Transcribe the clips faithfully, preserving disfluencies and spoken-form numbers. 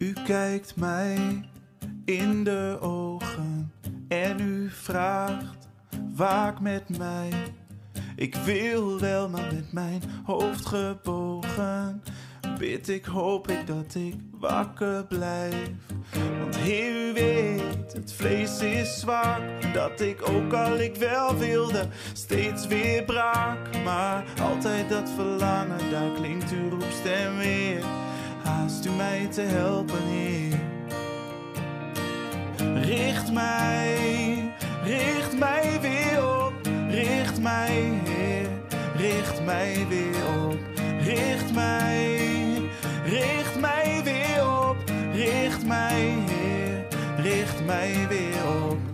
U kijkt mij in de ogen en u vraagt, waak met mij. Ik wil wel, maar met mijn hoofd gebogen bid ik, hoop ik dat ik wakker blijf. Want Heer, u weet, het vlees is zwak, dat ik ook al ik wel wilde, steeds weer brak. Maar altijd dat verlangen, daar klinkt uw roepstem weer. Haast u mij te helpen, Heer. Richt mij, richt mij weer op, richt mij, Heer, richt mij weer op, richt mij, richt mij weer op, richt mij, Heer, richt mij weer op.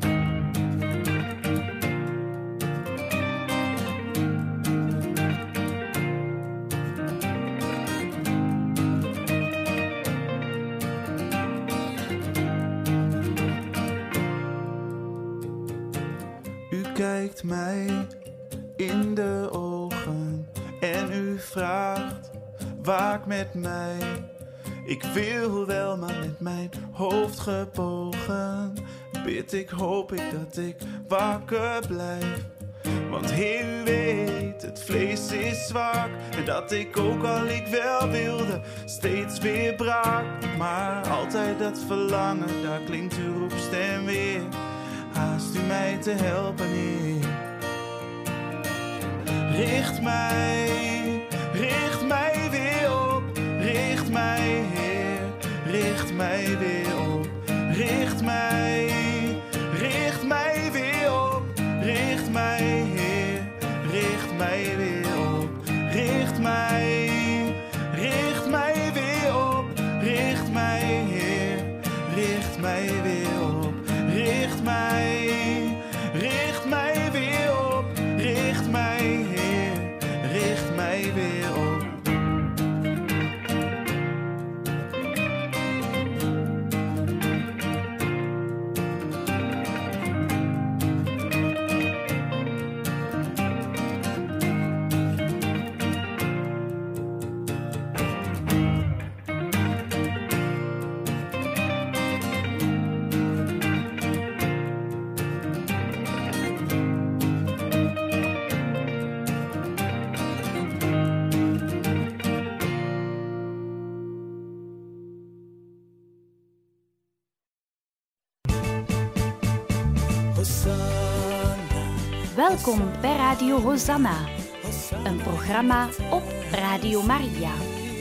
Kijkt mij in de ogen en u vraagt, waak met mij. Ik wil wel, maar met mijn hoofd gebogen bid ik, hoop ik dat ik wakker blijf. Want Heer, u weet, het vlees is zwak en dat ik ook al ik wel wilde, steeds weer brak. Maar altijd dat verlangen, daar klinkt uw roepstem weer. Haast u mij te helpen, Heer. Richt mij, richt mij weer op, richt mij, Heer, richt mij weer op, richt mij, richt mij weer op, richt mij, Heer, richt mij weer op, richt mij, richt mij weer op, richt mij, Heer, richt mij weer op, richt mij, richt mij weer op, richt mij, Heer, richt mij weer op. Welkom bij Radio Hosanna, een programma op Radio Maria.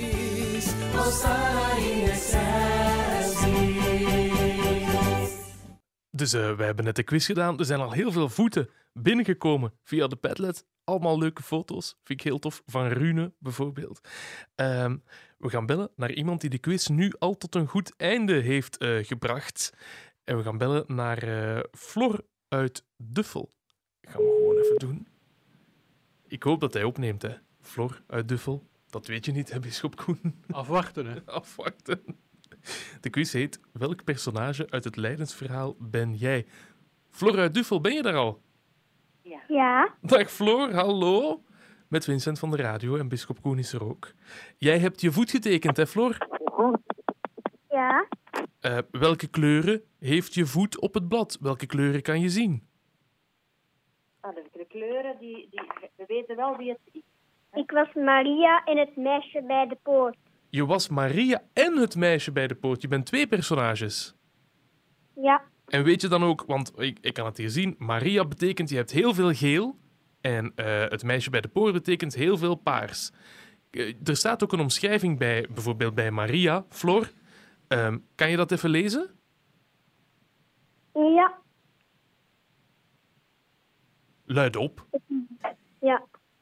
Dus uh, wij hebben net de quiz gedaan. Er zijn al heel veel voeten binnengekomen via de Padlet. Allemaal leuke foto's. Vind ik heel tof. Van Rune bijvoorbeeld. Um, we gaan bellen naar iemand die de quiz nu al tot een goed einde heeft uh, gebracht. En we gaan bellen naar uh, Flor uit Duffel. Dat gaan we gewoon even doen. Ik hoop dat hij opneemt, hè. Flor uit Duffel. Dat weet je niet, hè, Bisschop Koen? Afwachten, hè. Afwachten. De quiz heet: welk personage uit het lijdensverhaal ben jij? Flor uit Duffel, ben je daar al? Ja. Ja. Dag Flor, hallo. Met Vincent van de radio en Bisschop Koen is er ook. Jij hebt je voet getekend, hè Flor? Ja. Uh, welke kleuren heeft je voet op het blad? Welke kleuren kan je zien? Ah, de kleuren, die, die, we weten wel wie het is. Ik was Maria en het meisje bij de poort. Je was Maria en het meisje bij de poort. Je bent twee personages. Ja. En weet je dan ook, want ik, ik kan het hier zien, Maria betekent je hebt heel veel geel en uh, het meisje bij de poort betekent heel veel paars. Uh, er staat ook een omschrijving bij, bijvoorbeeld bij Maria, Flor. Um, kan je dat even lezen? Ja. Luid op. Ja.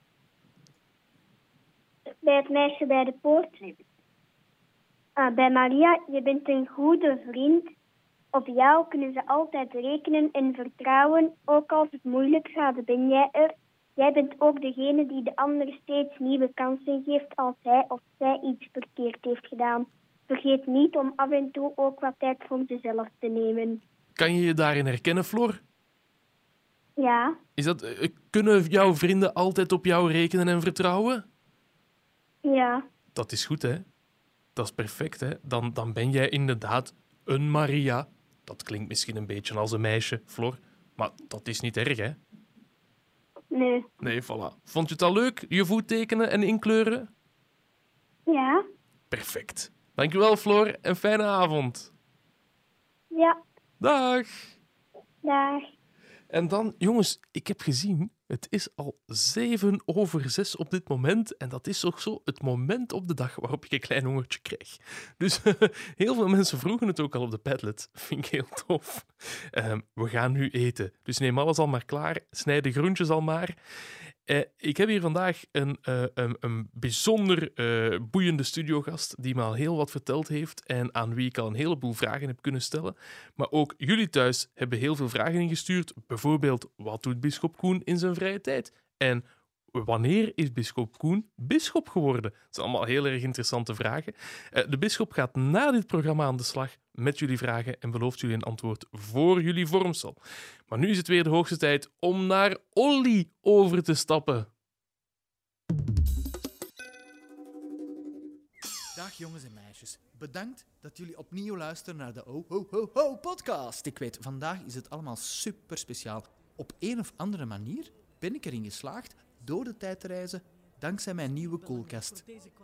Bij het meisje bij de poort. Ah, bij Maria, je bent een goede vriend. Op jou kunnen ze altijd rekenen en vertrouwen, ook als het moeilijk gaat, ben jij er. Jij bent ook degene die de ander steeds nieuwe kansen geeft als hij of zij iets verkeerd heeft gedaan. Vergeet niet om af en toe ook wat tijd voor jezelf te nemen. Kan je je daarin herkennen, Flor? Ja. Is dat, uh, kunnen jouw vrienden altijd op jou rekenen en vertrouwen? Ja. Dat is goed, hè? Dat is perfect, hè? Dan, dan ben jij inderdaad een Maria. Dat klinkt misschien een beetje als een meisje, Floor. Maar dat is niet erg, hè? Nee. Nee, voilà. Vond je het al leuk, je voet tekenen en inkleuren? Ja. Perfect. Dankjewel, Floor, en fijne avond. Ja. Dag. Dag. En dan, jongens, ik heb gezien, het is al zeven over zes op dit moment. En dat is toch zo het moment op de dag waarop ik een klein hongertje krijg. Dus heel veel mensen vroegen het ook al op de Padlet. Vind ik heel tof. Um, we gaan nu eten. Dus neem alles al maar klaar. Snijd de groentjes al maar. Uh, ik heb hier vandaag een, uh, een, een bijzonder uh, boeiende studiogast die me al heel wat verteld heeft en aan wie ik al een heleboel vragen heb kunnen stellen. Maar ook jullie thuis hebben heel veel vragen ingestuurd. Bijvoorbeeld, wat doet bisschop Koen in zijn vrije tijd? En wanneer is bisschop Koen bisschop geworden? Dat zijn allemaal heel erg interessante vragen. Uh, de bisschop gaat na dit programma aan de slag met jullie vragen en belooft jullie een antwoord voor jullie vormsel. Maar nu is het weer de hoogste tijd om naar Olly over te stappen. Dag jongens en meisjes. Bedankt dat jullie opnieuw luisteren naar de Ho Ho Ho Ho podcast. Ik weet, vandaag is het allemaal super speciaal. Op een of andere manier ben ik erin geslaagd door de tijd te reizen dankzij mijn nieuwe koelkast.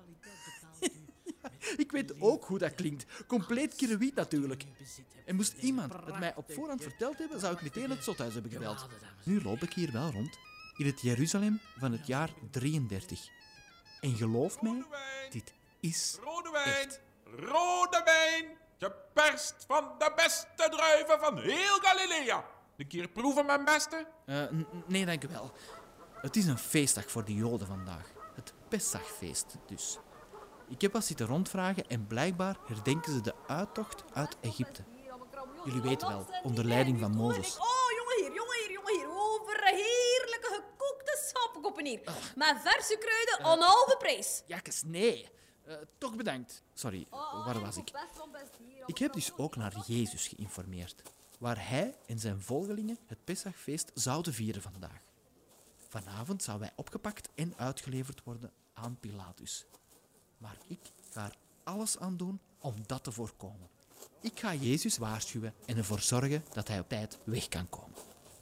Ik weet ook hoe dat klinkt. Compleet kiloïd natuurlijk. En moest iemand het mij op voorhand verteld hebben, zou ik meteen het zothuis hebben gebeld. Nu loop ik hier wel rond, in het Jeruzalem van het jaar drieëndertig. En geloof mij, dit is Rode wijn, echt. rode wijn, geperst van de beste druiven van heel Galilea. Een keer proeven, mijn beste? Uh, n- nee, dank u wel. Het is een feestdag voor de Joden vandaag. Het Pesachfeest dus. Ik heb wat zitten rondvragen en blijkbaar herdenken ze de uittocht uit Egypte. Jullie weten wel, onder leiding van Mozes. Oh, jongen hier, jongen hier, jongen hier. Over heerlijke gekookte sappenkoppen hier. Met verse kruiden aan halve prijs. Jakkes, nee. Uh, toch bedankt. Sorry, waar was ik? Ik heb dus ook naar Jezus geïnformeerd, waar hij en zijn volgelingen het Pesachfeest zouden vieren vandaag. Vanavond zou hij opgepakt en uitgeleverd worden aan Pilatus. Maar ik ga er alles aan doen om dat te voorkomen. Ik ga Jezus waarschuwen en ervoor zorgen dat hij op tijd weg kan komen.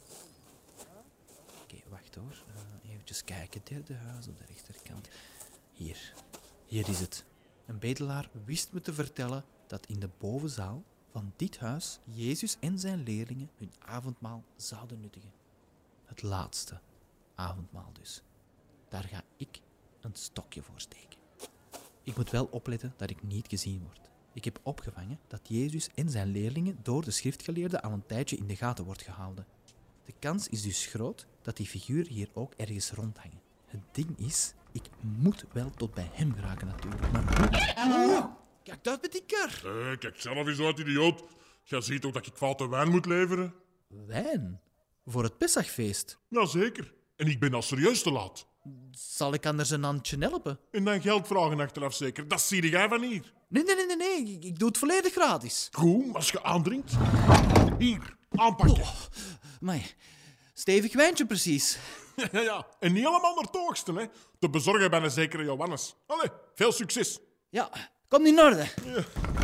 Oké, okay, wacht hoor. Uh, even kijken. Derde huis op de rechterkant. Hier. Hier is het. Een bedelaar wist me te vertellen dat in de bovenzaal van dit huis Jezus en zijn leerlingen hun avondmaal zouden nuttigen. Het laatste avondmaal dus. Daar ga ik een stokje voor steken. Ik moet wel opletten dat ik niet gezien word. Ik heb opgevangen dat Jezus en zijn leerlingen door de schriftgeleerden al een tijdje in de gaten wordt gehouden. De kans is dus groot dat die figuren hier ook ergens rondhangen. Het ding is, ik moet wel tot bij hem geraken natuurlijk, maar... Oh, kijk uit met die kar! Hey, kijk zelf eens uit, idioot. Jij ziet ook dat ik foute wijn moet leveren? Wijn? Voor het Pesachfeest? Jazeker. En ik ben al serieus te laat. Zal ik anders een handje helpen? En dan geld vragen achteraf zeker. Dat zie jij van hier. Nee, nee, nee, nee, nee. Ik, ik doe het volledig gratis. Goed, als je aandringt. Hier, aanpakken. Oh, maar stevig wijntje precies. Ja, ja, ja. En niet allemaal naar het hoogste, hè. Te bezorgen bij een zekere Johannes. Allee, veel succes. Ja, komt in orde. Ja.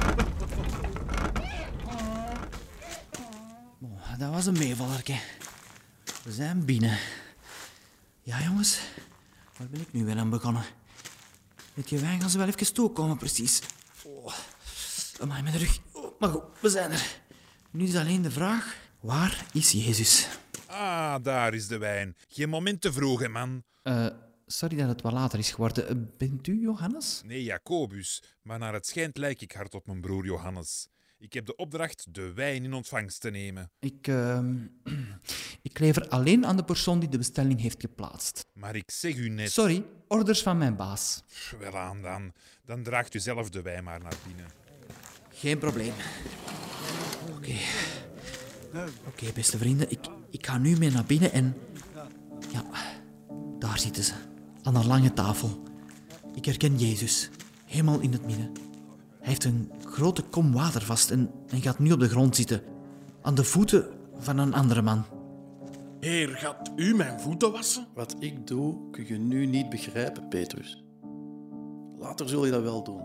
Oh, dat was een meevallerke. We zijn binnen. Ja, jongens. Waar ben ik nu weer aan begonnen? Met je wijn gaan ze wel even toekomen, precies. Oh, amai, mijn rug. Oh, maar goed, we zijn er. Nu is alleen de vraag, waar is Jezus? Ah, daar is de wijn. Geen moment te vroeg, hè, man. Uh, sorry dat het wat later is geworden. Uh, bent u Johannes? Nee, Jacobus. Maar naar het schijnt lijk ik hard op mijn broer Johannes. Ik heb de opdracht de wijn in ontvangst te nemen. Ik, uh, ik lever alleen aan de persoon die de bestelling heeft geplaatst. Maar ik zeg u net... Sorry, orders van mijn baas. Pff, wel aan dan. Dan draagt u zelf de wijn maar naar binnen. Geen probleem. Oké. Okay. Oké, okay, beste vrienden. Ik, ik ga nu mee naar binnen en... Ja, daar zitten ze. Aan een lange tafel. Ik herken Jezus. Helemaal in het midden. Hij heeft een grote kom water vast en, en gaat nu op de grond zitten. Aan de voeten van een andere man. Heer, gaat u mijn voeten wassen? Wat ik doe, kun je nu niet begrijpen, Petrus. Later zul je dat wel doen.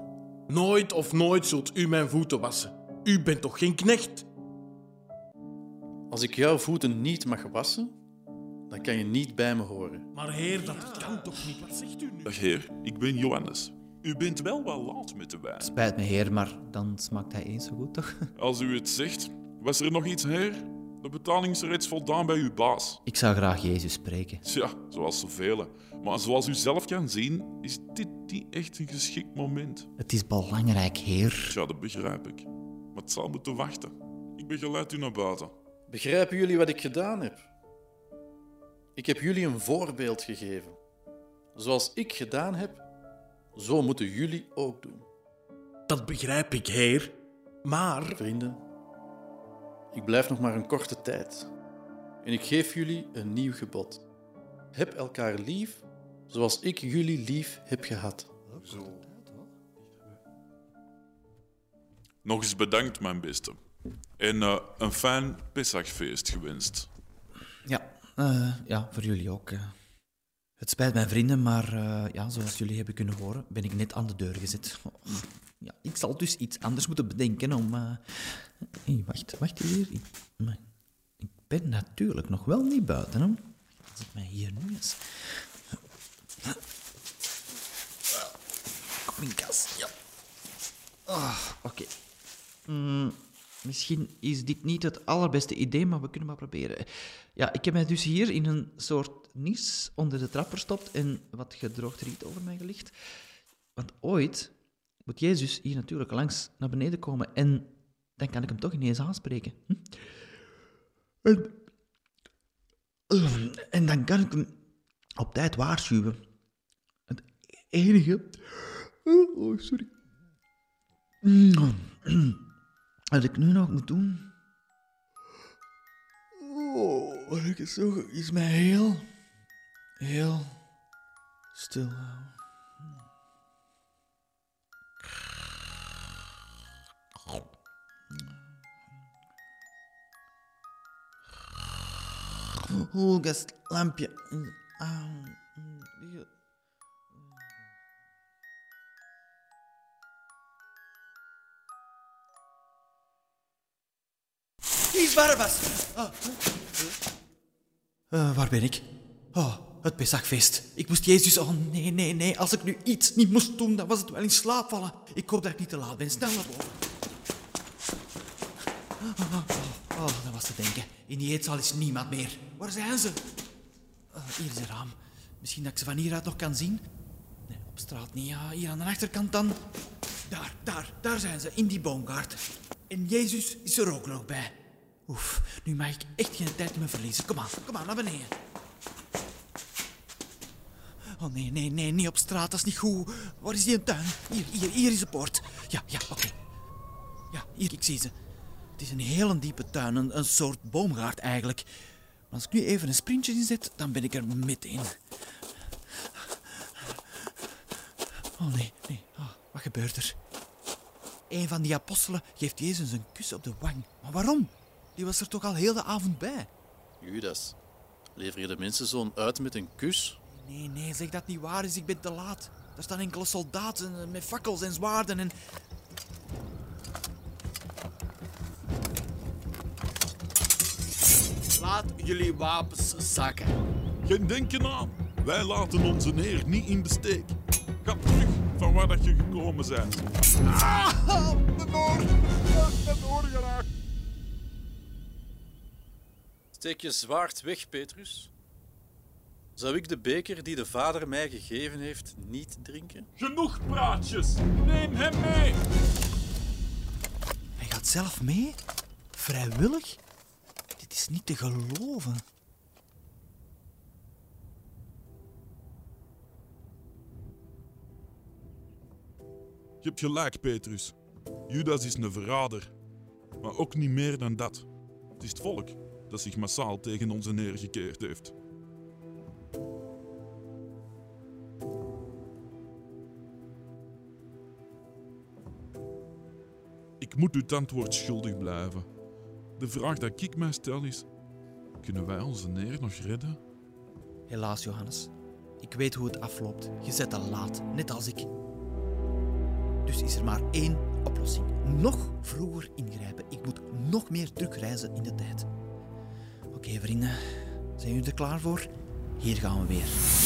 Nooit of nooit zult u mijn voeten wassen. U bent toch geen knecht? Als ik jouw voeten niet mag wassen, dan kan je niet bij me horen. Maar heer, dat kan toch niet? Wat zegt u nu? Dag heer, ik ben Johannes. U bent wel wel laat met de wijn. Spijt me, heer, maar dan smaakt hij eens zo goed, toch? Als u het zegt, was er nog iets, heer? De betaling is reeds voldaan bij uw baas. Ik zou graag Jezus spreken. Tja, zoals zoveel. Maar zoals u zelf kan zien, is dit niet echt een geschikt moment. Het is belangrijk, heer. Tja, dat begrijp ik. Maar het zal moeten wachten. Ik begeleid u naar buiten. Begrijpen jullie wat ik gedaan heb? Ik heb jullie een voorbeeld gegeven. Zoals ik gedaan heb, zo moeten jullie ook doen. Dat begrijp ik, heer. Maar... Vrienden, ik blijf nog maar een korte tijd. En ik geef jullie een nieuw gebod. Heb elkaar lief, zoals ik jullie lief heb gehad. Zo. Nog eens bedankt, mijn beste. En uh, een fijn Pesachfeest gewenst. Ja, uh, ja, voor jullie ook. Uh. Het spijt mij, vrienden, maar uh, ja, zoals jullie hebben kunnen horen, ben ik net aan de deur gezet. Oh, ja, ik zal dus iets anders moeten bedenken om... Uh... Hey, wacht, wacht hier. Ik, maar, ik ben natuurlijk nog wel niet buiten, hè? Als ik mij hier nu eens... Kom in kas, ja. Oh, oké. Okay. Mm, misschien is dit niet het allerbeste idee, maar we kunnen maar proberen. Ja, ik heb mij dus hier in een soort nis onder de trap verstopt en wat gedroogd riet over mij gelegd. Want ooit moet Jezus hier natuurlijk langs naar beneden komen en dan kan ik hem toch ineens aanspreken. Hm? En, en dan kan ik hem op tijd waarschuwen. Het enige... Oh, sorry. Wat ik nu nog moet doen... Oh, wat ik het zo... is mij heel... heel... stil houden. Oh, gaslampje. Wie is Barabbas? Oh. Uh, waar ben ik? Oh, het Pesachfeest. Ik moest Jezus... Oh, nee, nee, nee. Als ik nu iets niet moest doen, dan was het wel in slaap vallen. Ik hoop dat ik niet te laat ben. Snel naar boven. Oh, oh, oh, dat was te denken. In die eetzaal is niemand meer. Waar zijn ze? Uh, hier is een raam. Misschien dat ik ze van hieruit nog kan zien? Nee, op straat niet. Ja, hier aan de achterkant dan. Daar, daar, daar zijn ze. In die boomgaard. En Jezus is er ook nog bij. Oef, nu mag ik echt geen tijd meer verliezen. Kom aan, kom aan, naar beneden. Oh nee, nee, nee, niet op straat, dat is niet goed. Waar is die een tuin? Hier, hier, hier is de poort. Ja, ja, oké. Okay. Ja, hier, ik zie ze. Het is een hele diepe tuin, een, een soort boomgaard eigenlijk. Maar als ik nu even een sprintje inzet, dan ben ik er meteen. Oh nee, nee, oh, wat gebeurt er? Een van die apostelen geeft Jezus een kus op de wang. Maar waarom? Die was er toch al heel de avond bij. Judas, lever je de mensenzoon uit met een kus? Nee, nee, zeg dat niet waar is. Ik ben te laat. Daar staan enkele soldaten met fakkels en zwaarden en... Laat jullie wapens zakken. Geen denken aan. Wij laten onze Heer niet in de steek. Ga terug van waar dat je gekomen bent. Ah, de door. De door geraakt. Steek je zwaard weg, Petrus. Zou ik de beker die de Vader mij gegeven heeft niet drinken? Genoeg praatjes. Neem hem mee. Hij gaat zelf mee? Vrijwillig? Dit is niet te geloven. Je hebt gelijk, Petrus. Judas is een verrader. Maar ook niet meer dan dat. Het is het volk dat zich massaal tegen onze Heer gekeerd heeft. Ik moet u het antwoord schuldig blijven. De vraag dat ik mij stel is... Kunnen wij onze Heer nog redden? Helaas, Johannes. Ik weet hoe het afloopt. Je zet al laat, net als ik. Dus is er maar één oplossing. Nog vroeger ingrijpen. Ik moet nog meer terugreizen in de tijd. Oké, okay, vrienden. Zijn jullie er klaar voor? Hier gaan we weer.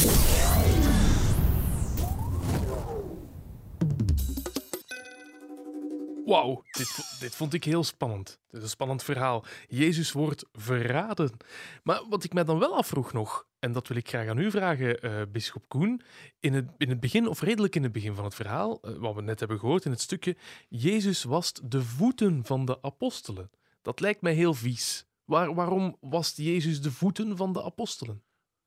Wauw, dit, dit vond ik heel spannend. Het is een spannend verhaal. Jezus wordt verraden. Maar wat ik mij dan wel afvroeg nog, en dat wil ik graag aan u vragen, uh, bisschop Koen, in het, in het begin, of redelijk in het begin van het verhaal, uh, wat we net hebben gehoord in het stukje, Jezus wast de voeten van de apostelen. Dat lijkt mij heel vies. Waar, waarom wast Jezus de voeten van de apostelen?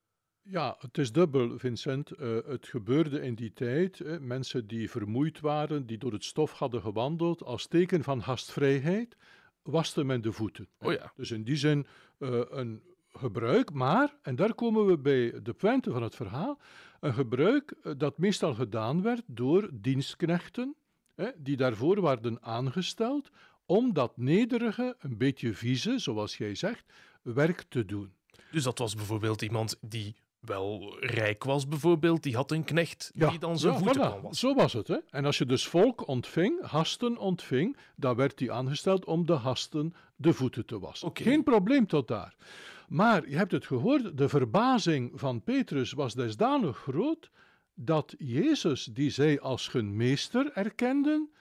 Ja, het is dubbel, Vincent. Uh, het gebeurde in die tijd. Eh, mensen die vermoeid waren, die door het stof hadden gewandeld, als teken van gastvrijheid, waste men de voeten. Oh ja. Dus in die zin uh, een gebruik, maar, en daar komen we bij de pointe van het verhaal, een gebruik uh, dat meestal gedaan werd door dienstknechten, eh, die daarvoor werden aangesteld, om dat nederige, een beetje vieze, zoals jij zegt, werk te doen. Dus dat was bijvoorbeeld iemand die wel rijk was, bijvoorbeeld, die had een knecht die ja, dan zijn ja, voeten voilà, kwam was. Zo was het. Hè? En als je dus volk ontving, gasten ontving, dan werd die aangesteld om de gasten de voeten te wassen. Okay. Geen probleem tot daar. Maar, je hebt het gehoord, de verbazing van Petrus was desdanig groot, dat Jezus, die zij als hun meester erkenden,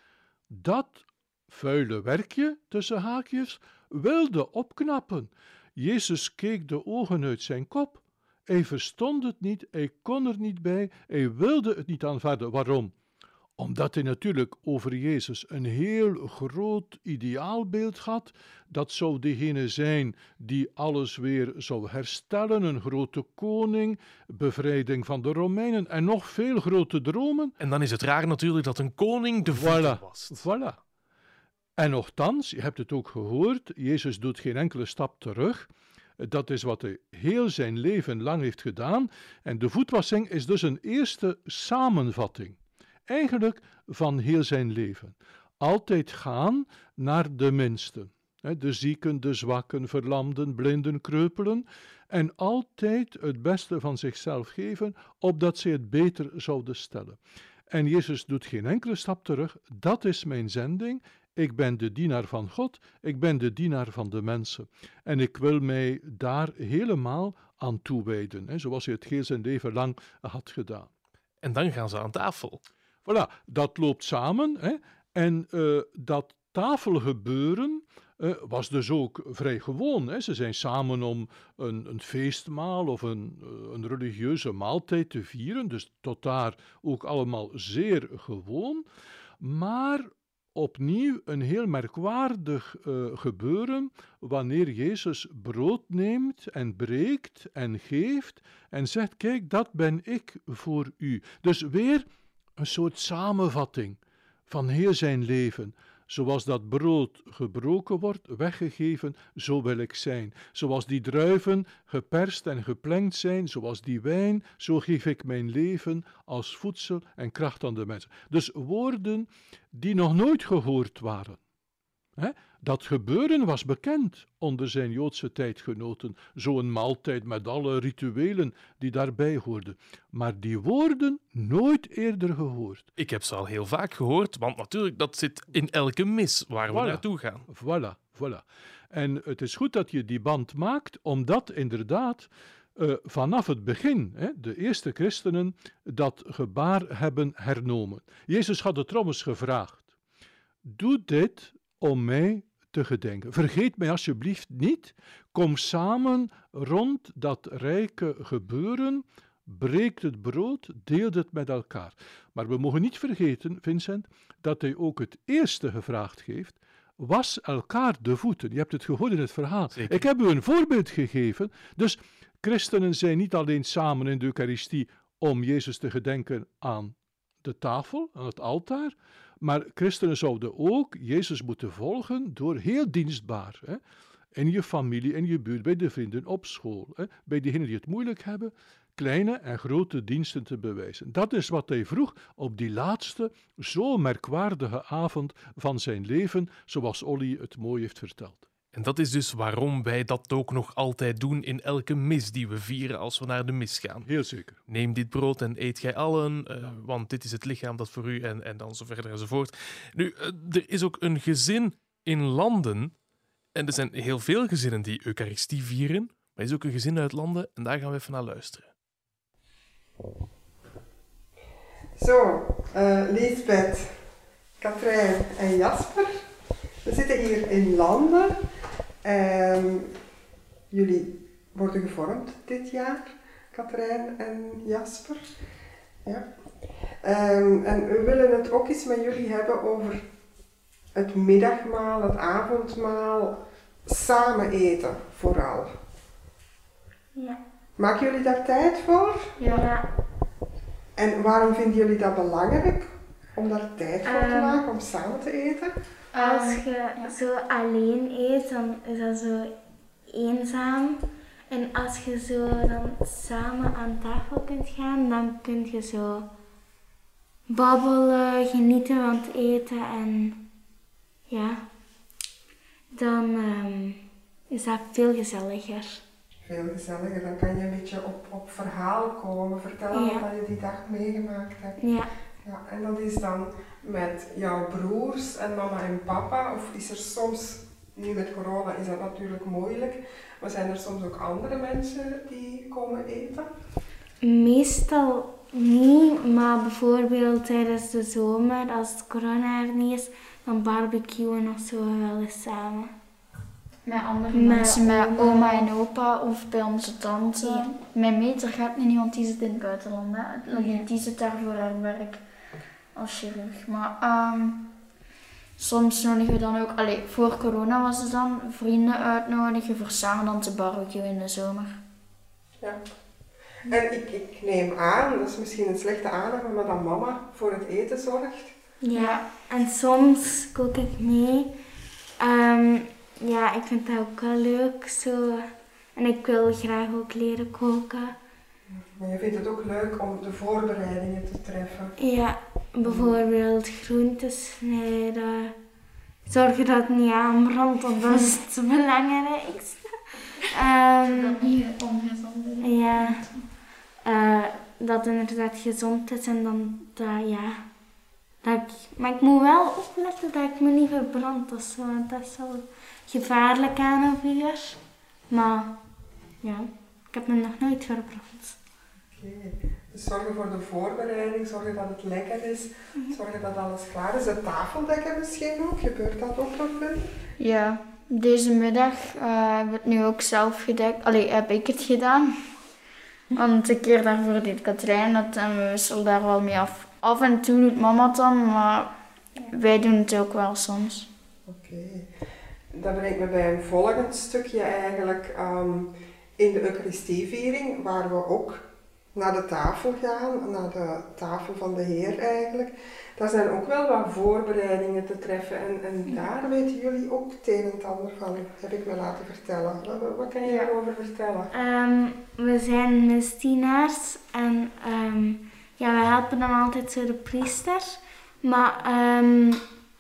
dat vuile werkje, tussen haakjes, wilde opknappen. Jezus keek de ogen uit zijn kop. Hij verstond het niet, hij kon er niet bij, hij wilde het niet aanvaarden. Waarom? Omdat hij natuurlijk over Jezus een heel groot ideaalbeeld had. Dat zou degene zijn die alles weer zou herstellen, een grote koning, bevrijding van de Romeinen en nog veel grote dromen. En dan is het raar natuurlijk dat een koning de voeten voilà, wast. Voilà. En nochtans, je hebt het ook gehoord, Jezus doet geen enkele stap terug. Dat is wat hij heel zijn leven lang heeft gedaan. En de voetwassing is dus een eerste samenvatting, eigenlijk van heel zijn leven. Altijd gaan naar de minsten. De zieken, de zwakken, verlamden, blinden, kreupelen. En altijd het beste van zichzelf geven, opdat ze het beter zouden stellen. En Jezus doet geen enkele stap terug. Dat is mijn zending. Ik ben de dienaar van God, ik ben de dienaar van de mensen. En ik wil mij daar helemaal aan toewijden, hè, zoals hij het heel zijn leven lang had gedaan. En dan gaan ze aan tafel. Voilà, dat loopt samen. Hè, en uh, dat tafelgebeuren uh, was dus ook vrij gewoon. Hè. Ze zijn samen om een, een feestmaal of een, uh, een religieuze maaltijd te vieren, dus tot daar ook allemaal zeer gewoon. Maar opnieuw een heel merkwaardig uh, gebeuren wanneer Jezus brood neemt en breekt en geeft en zegt, kijk, dat ben ik voor u. Dus weer een soort samenvatting van heel zijn leven. Zoals dat brood gebroken wordt, weggegeven, zo wil ik zijn. Zoals die druiven geperst en geplengd zijn, zoals die wijn, zo geef ik mijn leven als voedsel en kracht aan de mensen. Dus woorden die nog nooit gehoord waren. He? Dat gebeuren was bekend onder zijn Joodse tijdgenoten, zo'n maaltijd met alle rituelen die daarbij hoorden. Maar die woorden nooit eerder gehoord. Ik heb ze al heel vaak gehoord, want natuurlijk, dat zit in elke mis waar we voilà. naartoe gaan. Voilà, voilà. En het is goed dat je die band maakt, omdat inderdaad uh, vanaf het begin hè, de eerste christenen dat gebaar hebben hernomen. Jezus had het trouwens gevraagd. Doe dit om mij te gedenken. Vergeet mij alsjeblieft niet. Kom samen rond dat rijke gebeuren. Breekt het brood, deelt het met elkaar. Maar we mogen niet vergeten, Vincent, dat hij ook het eerste gevraagd heeft. Was elkaar de voeten. Je hebt het gehoord in het verhaal. Zeker. Ik heb u een voorbeeld gegeven. Dus christenen zijn niet alleen samen in de Eucharistie om Jezus te gedenken aan de tafel, aan het altaar. Maar christenen zouden ook Jezus moeten volgen door heel dienstbaar. Hè? In je familie, in je buurt, bij de vrienden, op school. Hè? Bij degenen die het moeilijk hebben, kleine en grote diensten te bewijzen. Dat is wat hij vroeg op die laatste, zo merkwaardige avond van zijn leven, zoals Olly het mooi heeft verteld. En dat is dus waarom wij dat ook nog altijd doen in elke mis die we vieren als we naar de mis gaan. Heel zeker. Neem dit brood en eet gij allen, uh, want dit is het lichaam dat voor u en, en dan zo verder enzovoort. Nu, uh, er is ook een gezin in Landen, en er zijn heel veel gezinnen die Eucharistie vieren, maar er is ook een gezin uit Landen en daar gaan we even naar luisteren. Zo, uh, Liesbeth, Katrijn en Jasper. We zitten hier in Landen. En jullie worden gevormd dit jaar, Katrijn en Jasper. Ja. Um, en we willen het ook eens met jullie hebben over het middagmaal, het avondmaal, samen eten vooral. Ja. Maken jullie daar tijd voor? Ja. En waarom vinden jullie dat belangrijk? Om daar tijd voor te Um, maken, om samen te eten? Als je zo alleen eet, dan is dat zo eenzaam. En als je zo dan samen aan tafel kunt gaan, dan kun je zo babbelen, genieten van het eten en ja, dan um, is dat veel gezelliger. Veel gezelliger, dan kan je een beetje op, op verhaal komen, vertellen Ja. wat je die dag meegemaakt hebt. Ja. Ja, en dat is dan met jouw broers en mama en papa, of is er soms, nu met corona is dat natuurlijk moeilijk, maar zijn er soms ook andere mensen die komen eten? Meestal niet, maar bijvoorbeeld tijdens de zomer, als het corona er niet is, dan barbecuen of zo wel eens samen. Met andere Met mensen, met oma. oma en opa of bij onze tante. Ja. Mijn meter gaat nu niet, want die zit in het buitenland. Hè. Ja. Die zit daar voor haar werk als chirurg. Maar um, soms nodigen we dan ook, allee, voor corona was het dan, vrienden uitnodigen voor samen dan te barbecuen in de zomer. Ja. En ik, ik neem aan, dat is misschien een slechte aanname, maar dat mama voor het eten zorgt. Ja, en soms kook ik mee. Um, ja, ik vind dat ook wel leuk zo. En ik wil graag ook leren koken. Maar je vindt het ook leuk om de voorbereidingen te treffen. Ja, bijvoorbeeld groenten snijden. Zorgen dat het niet aanbrandt, want dat is het belangrijkste. Um, dat niet ongezond is. Ja, uh, dat het inderdaad gezond is en dan dat, ja. Dat ik, maar ik moet wel opletten dat ik me niet verbrand of zo, want dat is wel gevaarlijk aan een vuur. Maar ja, ik heb me nog nooit verbrand. Oké, okay. Dus zorgen voor de voorbereiding, zorgen dat het lekker is, zorgen dat alles klaar is. Het tafeldekken misschien ook, gebeurt dat ook nog wel? Ja, deze middag uh, hebben we het nu ook zelf gedekt. Allee, heb ik het gedaan. Want een keer daarvoor deed Katrijn het en we wisselen daar wel mee af. Af en toe doet mama het dan, maar wij doen het ook wel soms. Oké. Okay. Dat brengt me bij een volgend stukje eigenlijk. Um, in de Eucharistieviering, waar we ook naar de tafel gaan, naar de tafel van de Heer eigenlijk. Daar zijn ook wel wat voorbereidingen te treffen en, en daar weten jullie ook het een en het ander van, heb ik me laten vertellen. Wat, wat kan je Ja. daarover vertellen? Um, we zijn misdienaars en um, ja, we helpen dan altijd zo de priester. Maar um,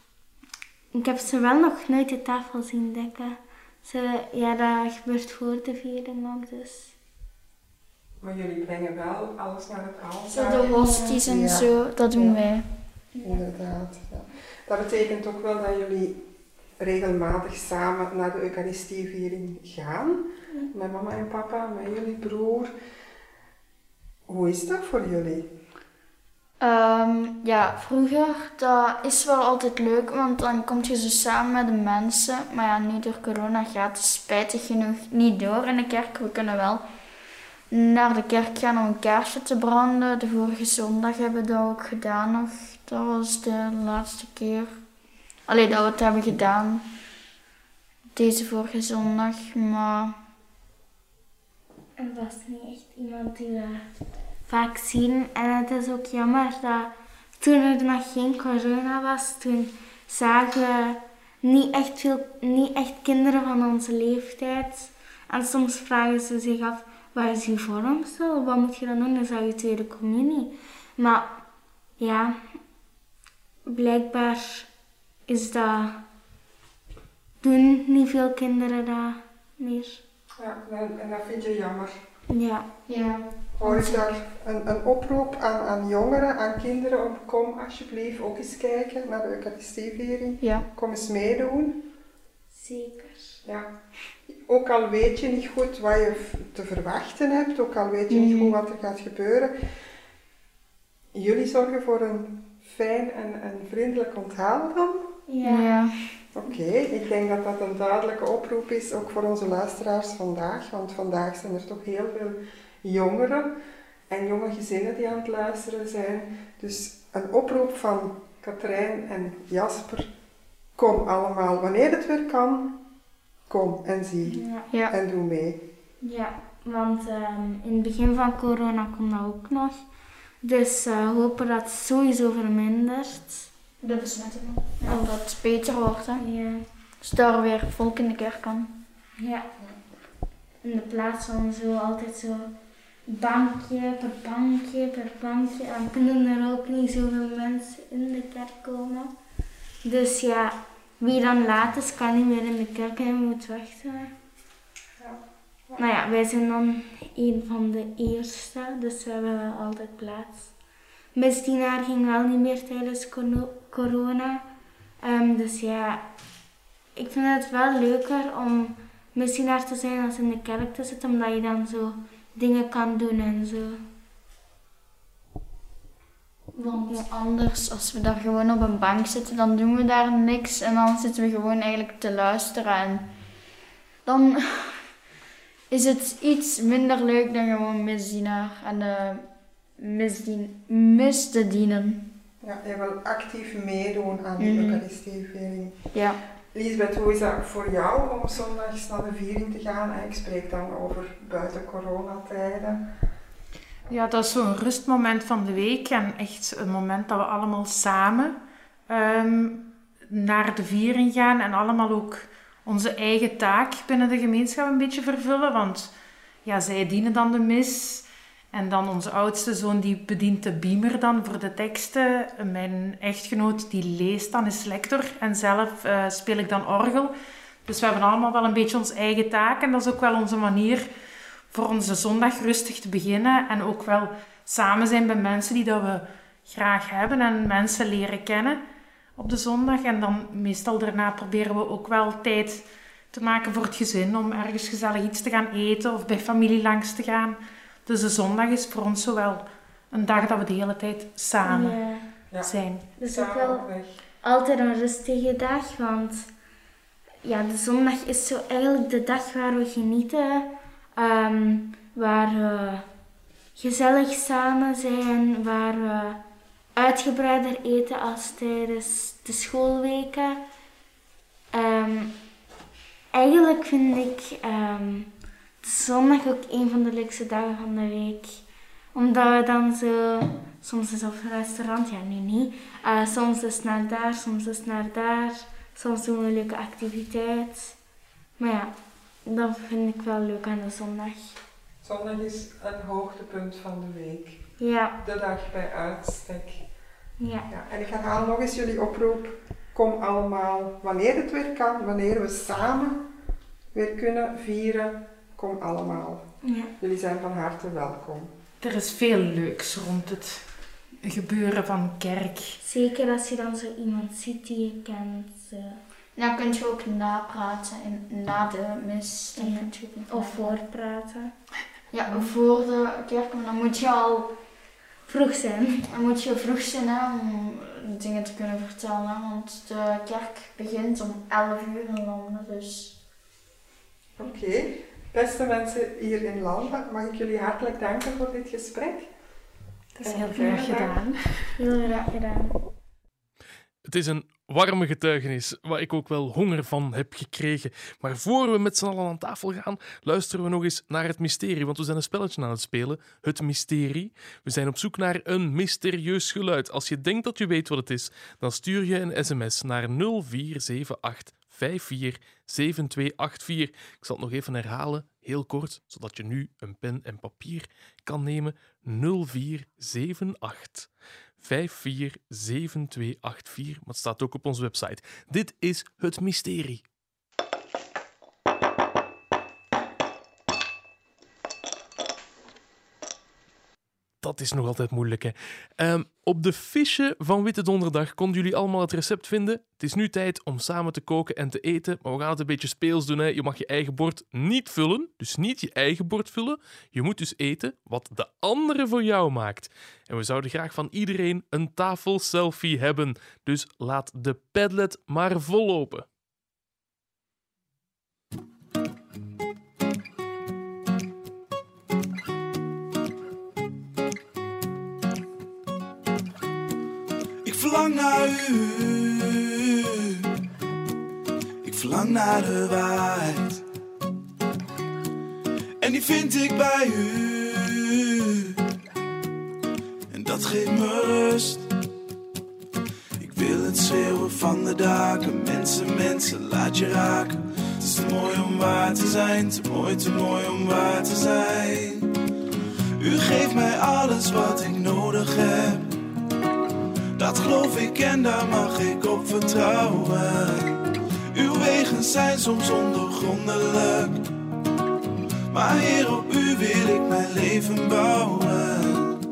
ik heb ze wel nog nooit de tafel zien dekken. Ze, ja, dat gebeurt voor de viering ook, dus. Maar jullie brengen wel alles naar het Zo altaar. de hosties en Ja. zo, dat doen Ja. wij. Inderdaad. Ja. Dat betekent ook wel dat jullie regelmatig samen naar de Eucharistieviering gaan. Met mama en papa, met jullie broer. Hoe is dat voor jullie? Um, ja, vroeger, dat is wel altijd leuk, want dan kom je zo samen met de mensen. Maar ja, nu door corona gaat het spijtig genoeg niet door in de kerk. We kunnen wel naar de kerk gaan om een kaarsje te branden. De vorige zondag hebben we dat ook gedaan nog. Dat was de laatste keer. Allee, dat we het hebben gedaan. Deze vorige zondag, maar... Er was niet echt iemand die we vaak zien. En het is ook jammer dat toen er nog geen corona was, toen zagen we niet echt, veel, niet echt kinderen van onze leeftijd. En soms vragen ze zich af, waar is je vormsel? Wat moet je dan doen? Dan zou je tweede communie. Maar ja, blijkbaar is dat doen niet veel kinderen dat meer. Ja, en, en dat vind je jammer. Ja. Ja. Hoor ik daar een, een oproep aan, aan jongeren, aan kinderen om kom alsjeblieft ook eens kijken naar de Eucharistieviering. Ja. Kom eens meedoen. Zeker. Ja. Ook al weet je niet goed wat je te verwachten hebt, ook al weet je niet goed wat er gaat gebeuren. Jullie zorgen voor een fijn en, en vriendelijk onthaal dan? Ja. ja. Oké, okay, ik denk dat dat een duidelijke oproep is, ook voor onze luisteraars vandaag. Want vandaag zijn er toch heel veel jongeren en jonge gezinnen die aan het luisteren zijn. Dus een oproep van Katrijn en Jasper. Kom allemaal, wanneer het weer kan, kom en zie. Ja. Ja. En doe mee. Ja, want um, in het begin van corona kon dat ook nog. Dus we uh, hopen dat het sowieso vermindert. De besmettingen. Ja, Of dat het beter wordt. Hè? Ja. Dus daar weer volk in de kerk kan. Ja. In de plaats van zo altijd zo bankje per bankje per bankje. Dan kunnen er ook niet zoveel mensen in de kerk komen. Dus ja, wie dan laat is, kan niet meer in de kerk en moet wachten. Ja. Nou ja, wij zijn dan een van de eerste, dus we hebben wel altijd plaats. Misdienaar ging wel niet meer tijdens corona. Um, dus ja, ik vind het wel leuker om misdienaar te zijn als in de kerk te zitten, omdat je dan zo dingen kan doen en zo. Want ja. Anders, als we daar gewoon op een bank zitten, dan doen we daar niks. En dan zitten we gewoon eigenlijk te luisteren. En dan is het iets minder leuk dan gewoon misdienaar en uh, misdien, mis te dienen. Ja, je wil actief meedoen aan die mm-hmm. Eucharistieviering. Ja. Lisbeth, hoe is dat voor jou om zondags naar de viering te gaan? Ik spreek dan over buiten coronatijden. Ja, dat is zo'n rustmoment van de week en echt een moment dat we allemaal samen um, naar de viering gaan en allemaal ook onze eigen taak binnen de gemeenschap een beetje vervullen. Want ja, zij dienen dan de mis en dan onze oudste zoon die bedient de beamer dan voor de teksten. Mijn echtgenoot die leest dan, is lector en zelf uh, speel ik dan orgel. Dus we hebben allemaal wel een beetje onze eigen taak en dat is ook wel onze manier voor onze zondag rustig te beginnen en ook wel samen zijn bij mensen die dat we graag hebben en mensen leren kennen op de zondag. En dan meestal daarna proberen we ook wel tijd te maken voor het gezin om ergens gezellig iets te gaan eten of bij familie langs te gaan. Dus de zondag is voor ons zowel een dag dat we de hele tijd samen ja. Ja. zijn. Dat is ook wel altijd een rustige dag, want ja, de zondag is zo eigenlijk de dag waar we genieten. Um, waar we gezellig samen zijn, waar we uitgebreider eten als tijdens de schoolweken. Um, eigenlijk vind ik um, de zondag ook een van de leukste dagen van de week. Omdat we dan zo, soms is op een restaurant, ja nu niet, uh, soms is naar daar, soms is naar daar, soms doen we een leuke activiteit. Maar ja, dat vind ik wel leuk aan de zondag. Zondag is een hoogtepunt van de week. Ja. De dag bij uitstek. Ja. Ja. En ik herhaal nog eens jullie oproep. Kom allemaal, wanneer het weer kan, wanneer we samen weer kunnen vieren, kom allemaal. Ja. Jullie zijn van harte welkom. Er is veel leuks rond het gebeuren van kerk. Zeker als je dan zo iemand ziet die je kent. Uh. Dan kun je ook napraten en na de mis. Dan Ja. kun je ook Of voorpraten. Ja, voor de kerk, maar dan moet je al vroeg zijn. Dan moet je vroeg zijn hè, om dingen te kunnen vertellen. Hè, want de kerk begint om elf uur in Landen. Dus. Oké, okay. Beste mensen hier in Landen, mag ik jullie hartelijk danken voor dit gesprek. Dat is heel graag gedaan. Heel graag gedaan. Het is een warme getuigenis, waar ik ook wel honger van heb gekregen. Maar voor we met z'n allen aan tafel gaan, luisteren we nog eens naar het mysterie. Want we zijn een spelletje aan het spelen, het mysterie. We zijn op zoek naar een mysterieus geluid. Als je denkt dat je weet wat het is, dan stuur je een sms naar nul vier zeven acht vijf vier zeven twee acht vier. Ik zal het nog even herhalen, heel kort, zodat je nu een pen en papier kan nemen. nul vier zeven acht vijf vier zeven twee acht vier, maar het staat ook op onze website. Dit is het mysterie. dat is nog altijd moeilijk, hè. Um, op de fiche van Witte Donderdag konden jullie allemaal het recept vinden. Het is nu tijd om samen te koken en te eten, maar we gaan het een beetje speels doen, hè. Je mag je eigen bord niet vullen, dus niet je eigen bord vullen. Je moet dus eten wat de andere voor jou maakt. En we zouden graag van iedereen een tafelselfie hebben, dus laat de Padlet maar vollopen. Ik verlang naar u. Ik verlang naar de waarheid. En die vind ik bij u. En dat geeft me rust. Ik wil het schreeuwen van de daken. Mensen, mensen, laat je raken. Het is te mooi om waar te zijn. Te mooi, te mooi om waar te zijn. U geeft mij alles wat ik nodig heb. Dat geloof ik en daar mag ik op vertrouwen. Uw wegen zijn soms ondoorgrondelijk. Maar Heer, op u wil ik mijn leven bouwen.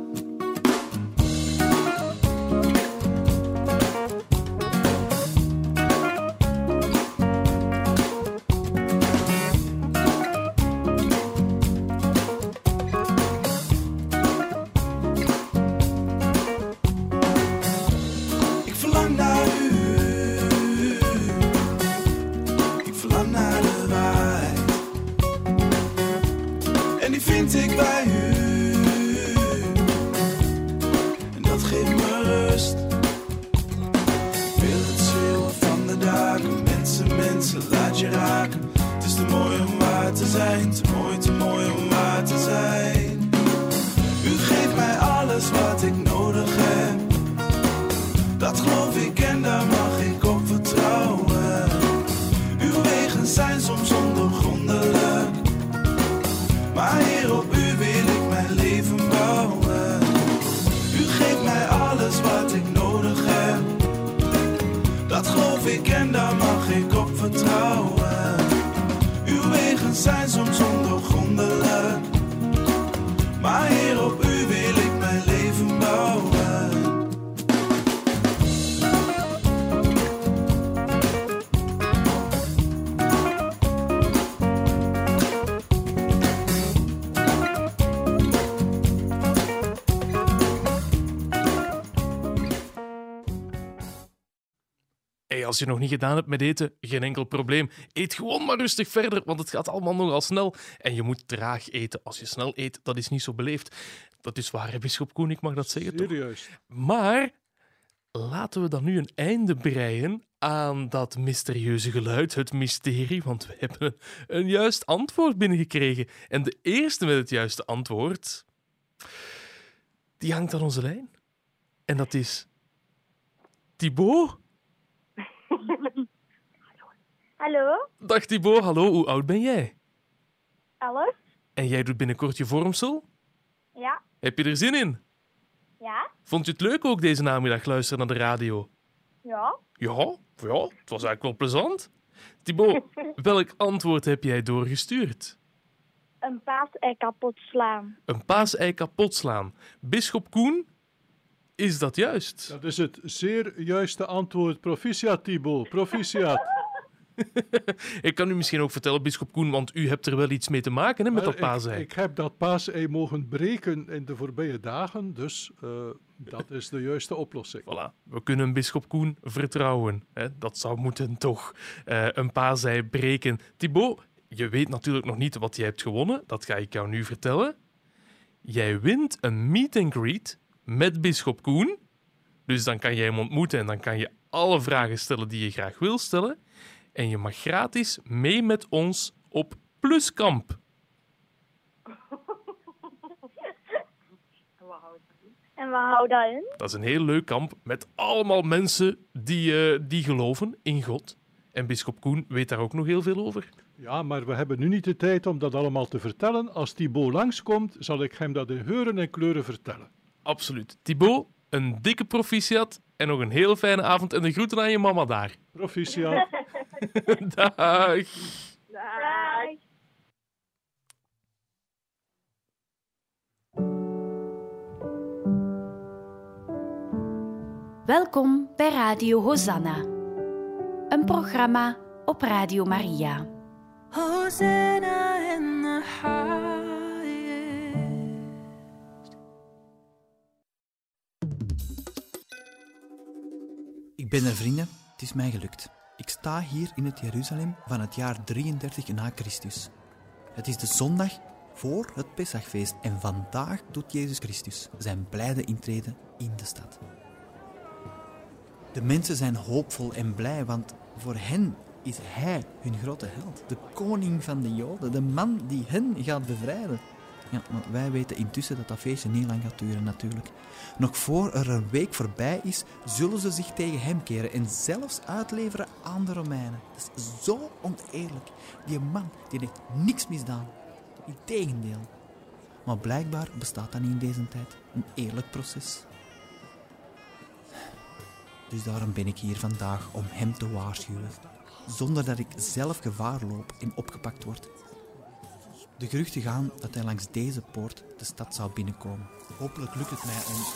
Als je nog niet gedaan hebt met eten, geen enkel probleem. Eet gewoon maar rustig verder, want het gaat allemaal nogal snel. En je moet traag eten. Als je snel eet, dat is niet zo beleefd. Dat is waar, Bisschop Koen, ik mag dat zeggen, toch? Serieus. Maar laten we dan nu een einde breien aan dat mysterieuze geluid, het mysterie, want we hebben een, een juist antwoord binnengekregen. En de eerste met het juiste antwoord, die hangt aan onze lijn. En dat is Thibaut. Hallo? Dag Thibaut, hallo, hoe oud ben jij? Elf? En jij doet binnenkort je vormsel? Ja. Heb je er zin in? Ja? Vond je het leuk ook deze namiddag luisteren naar de radio? Ja. Ja, ja, het was eigenlijk wel plezant. Thibaut, welk antwoord heb jij doorgestuurd? Een paasei kapot slaan. Een paasei kapot slaan. Bisschop Koen, is dat juist? Dat is het zeer juiste antwoord. Proficiat, Thibaut, proficiat. Ik kan u misschien ook vertellen, Bisschop Koen, want u hebt er wel iets mee te maken hè, met Maar dat paasei. Ik, ik heb dat paasei mogen breken in de voorbije dagen, dus uh, dat is de juiste oplossing. Voilà, we kunnen Bisschop Koen vertrouwen. Hè? Dat zou moeten toch uh, een paasei breken. Thibaut, je weet natuurlijk nog niet wat jij hebt gewonnen. Dat ga ik jou nu vertellen. Jij wint een meet and greet met Bisschop Koen. Dus dan kan jij hem ontmoeten en dan kan je alle vragen stellen die je graag wil stellen. En je mag gratis mee met ons op Pluskamp. En we houden dat in? Dat is een heel leuk kamp met allemaal mensen die, uh, die geloven in God. En Bisschop Koen weet daar ook nog heel veel over. Ja, maar we hebben nu niet de tijd om dat allemaal te vertellen. Als Thibaut langskomt, zal ik hem dat in geuren en kleuren vertellen. Absoluut. Thibaut, een dikke proficiat en nog een heel fijne avond en de groeten aan je mama daar. Proficiat. Dag. Dag. Welkom bij Radio Hosanna, een programma op Radio Maria. Hosanna in the highest. Ik ben er, vrienden. Het is mij gelukt. Ik sta hier in het Jeruzalem van het jaar drieëndertig na Christus. Het is de zondag voor het Pesachfeest en vandaag doet Jezus Christus zijn blijde intrede in de stad. De mensen zijn hoopvol en blij, want voor hen is hij hun grote held. De koning van de Joden, de man die hen gaat bevrijden. Ja, maar wij weten intussen dat dat feestje niet lang gaat duren, natuurlijk. Nog voor er een week voorbij is, zullen ze zich tegen hem keren en zelfs uitleveren aan de Romeinen. Dat is zo oneerlijk. Die man die heeft niks misdaan. Integendeel. Maar blijkbaar bestaat dat niet in deze tijd. Een eerlijk proces. Dus daarom ben ik hier vandaag om hem te waarschuwen. Zonder dat ik zelf gevaar loop en opgepakt word. De geruchten gaan dat hij langs deze poort de stad zou binnenkomen. Hopelijk lukt het mij om...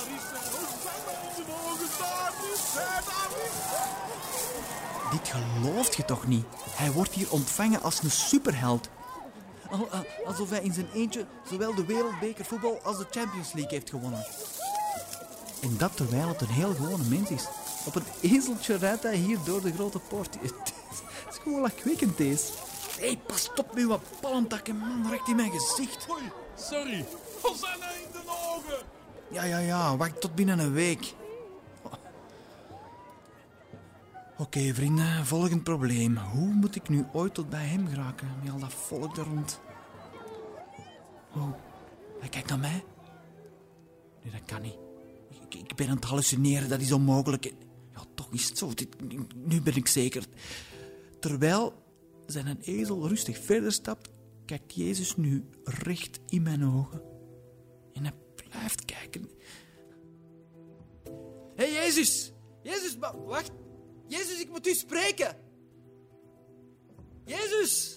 Dit gelooft je toch niet? Hij wordt hier ontvangen als een superheld. Al, uh, alsof hij in zijn eentje zowel de wereldbeker voetbal als de Champions League heeft gewonnen. En dat terwijl het een heel gewone mens is. Op een ezeltje rijdt hij hier door de grote poort. Het is gewoon lachwekkend, deze. Hé, hey, pas op met wat palmtakken, man. Recht in mijn gezicht. Hoi, sorry. Hosanna in de ogen. Ja, ja, ja. Wacht tot binnen een week. Oké, okay, vrienden. Volgend probleem. Hoe moet ik nu ooit tot bij hem geraken? Met al dat volk er rond. Oh, hij kijkt naar mij. Nee, dat kan niet. Ik, ik ben aan het hallucineren. Dat is onmogelijk. Ja, toch is het zo. Dit, nu ben ik zeker. Terwijl... zijn een ezel rustig verder stapt, kijkt Jezus nu recht in mijn ogen. En hij blijft kijken. Hé, hey, Jezus! Jezus, wacht! Jezus, ik moet u spreken! Jezus!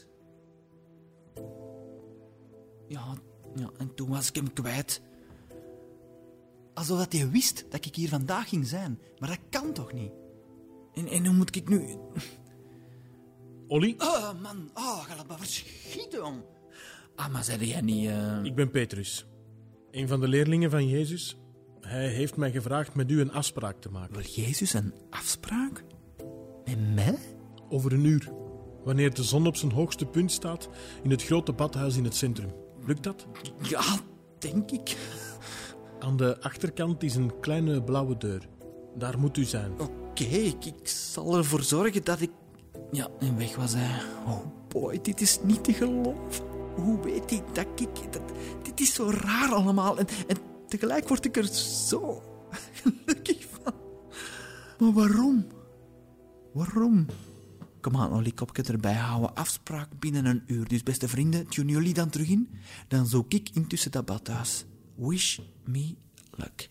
Ja, ja, en toen was ik hem kwijt. Alsof dat hij wist dat ik hier vandaag ging zijn. Maar dat kan toch niet? En, en hoe moet ik nu... Olly? Oh, man. Oh, ga dat maar verschieten, jong. Ah, maar zei jij niet... Uh... Ik ben Petrus. Een van de leerlingen van Jezus. Hij heeft mij gevraagd met u een afspraak te maken. Wil Jezus een afspraak? Met mij? Over een uur. Wanneer de zon op zijn hoogste punt staat in het grote badhuis in het centrum. Lukt dat? Ja, denk ik. Aan de achterkant is een kleine blauwe deur. Daar moet u zijn. Oké, okay, ik, ik zal ervoor zorgen dat ik... Ja, en weg was hij. Oh boy, dit is niet te geloven. Hoe weet hij dat ik... Dat, dit is zo raar allemaal. En, en tegelijk word ik er zo gelukkig van. Maar waarom? Waarom? Kom aan, Olly, kopje erbij houden. Afspraak binnen een uur. Dus beste vrienden, tune jullie dan terug in? Dan zoek ik intussen dat badhuis. Wish me luck.